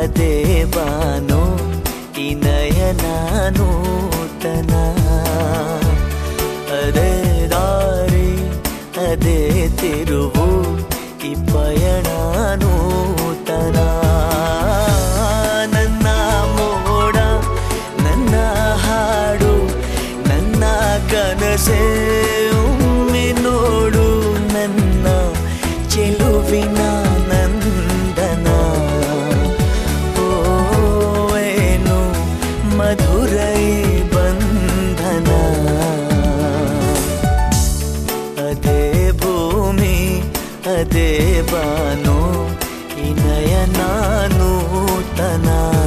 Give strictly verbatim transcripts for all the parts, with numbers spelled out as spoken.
ಅದೇ ಬಾನೋ ಈ ನಯನ ನೂತನ, ಅದೇ ದಾರಿ ಅದೇ ತಿರುವು ಈ ಪಯಣ ನೂತನ. ನನ್ನ ಮೋಡ ನನ್ನ ಹಾಡು ನನ್ನ ಕನಸೇ ಒಮ್ಮೆ ನೋಡು, ನನ್ನ ಚೆಲುವಿನ ನಂದನ. ಓ ಏನು ಮಧುರೈ ಬಂಧನ, ಅದೇ ಭೂಮಿ ಅದೇ ಬಾನೋ ಈ ನಯನ ನೂತನ.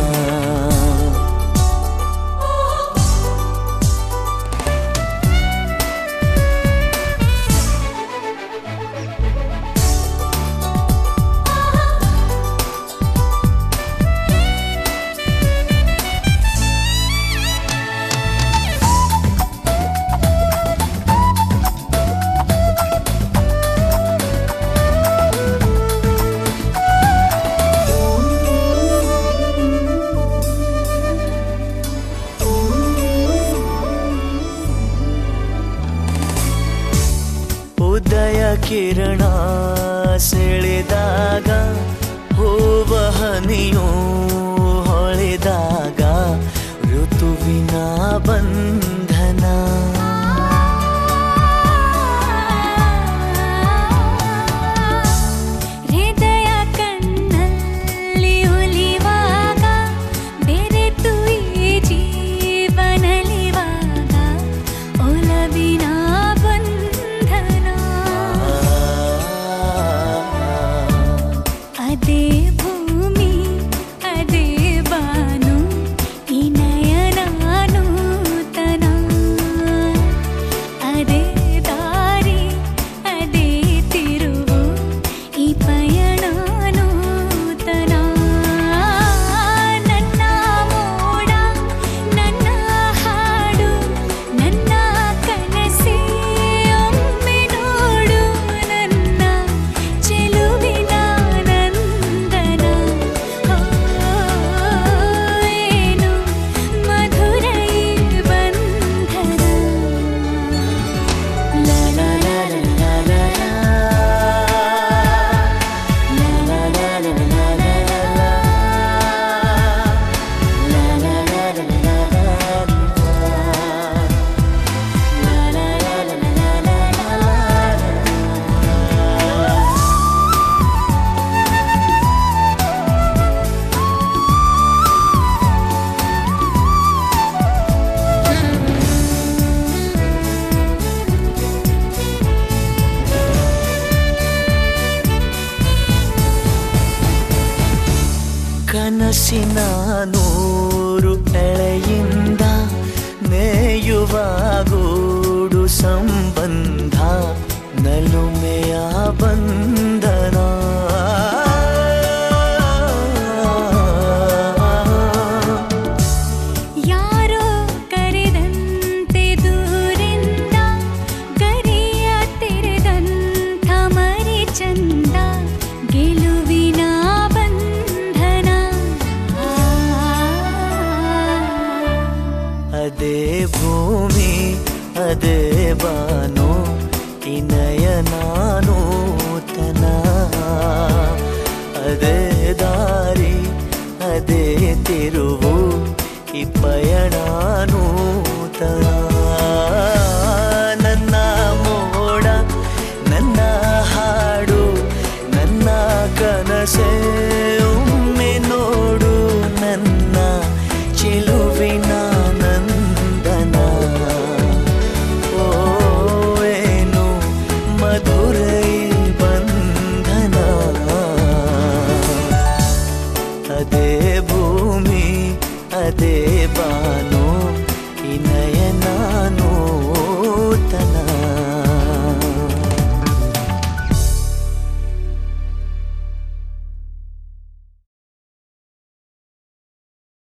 ಉದಯ ಕಿರಣ ಸೆಳೆದಾಗ ಹೂವ ಹನಿಯು ಹೊಳೆದಾಗ ಋತುವಿನ ಬಂಧನ. ಹೃದಯ ಕಣ್ಣಲ್ಲಿ ಒಲಿವಾಗ ಬೆರೆತು ಈ ಜೀವನಲಿವಾಗ ಒಲವಿನ ಅದೇ ಭೂಮಿ ಅದೇ ಬಾನು ಈ ನಯನ ನೂತನ, ಅದೇ ದಾರಿ ಅದೇ ತಿರುವು ಈ ಪಯಣ ನೂತನ. ನನ್ನ ಮೋಡ ನನ್ನ ಹಾಡು ನನ್ನ ಕನಸೇ ಒಮ್ಮೆ ನೋಡು, ನನ್ನ ಚೆಲುವಿನ ನಂದನ. ಏನು ಮಧುರೈ ಬಂಧನ. ಲಾ ಲಾ ಲಾ ಲಾ ಲಾ ಲಾ ಲಾ ಲಾ ಲಾ ಲಾ ಕನಸಿನ ನೂರು ಎಳೆಯಿಂದ ನೇಯುವ ಗೂಡು ಸಂಬಂಧ ನಲುಮೆಯ ಬಂಧನ. ಯಾರೋ ಕರೆದಂತೆ ದೂರಿಂದ ಗರಿಯ ತೆರೆದಂಥ ಮರಿ ಚಂದ ಗೆಲುವಿನ ಬಂಧನ. ಅದೇ ಭೂಮಿ ಅದೇ ಬಾನೋ ಈ ನಯನ ನೂತನ, ಅದೇ ದಾರಿ ಅದೇ ತಿರುವು ಈ ಪಯಣ ನೂತನ. ನನ್ನ ಮೋಡ ನನ್ನ ಹಾಡು ನನ್ನ ಕನಸೇ ಒಮ್ಮೆ ನೋಡು, ನನ್ನ ಚೆಲುವಿನ ನಂದನ. ಓ ಏನು ಮಧುರೈ ಬಂಧನ, ಅದೇ ಭೂಮಿ ಅದೇ ಬಾನೋ ಈ ನಯನ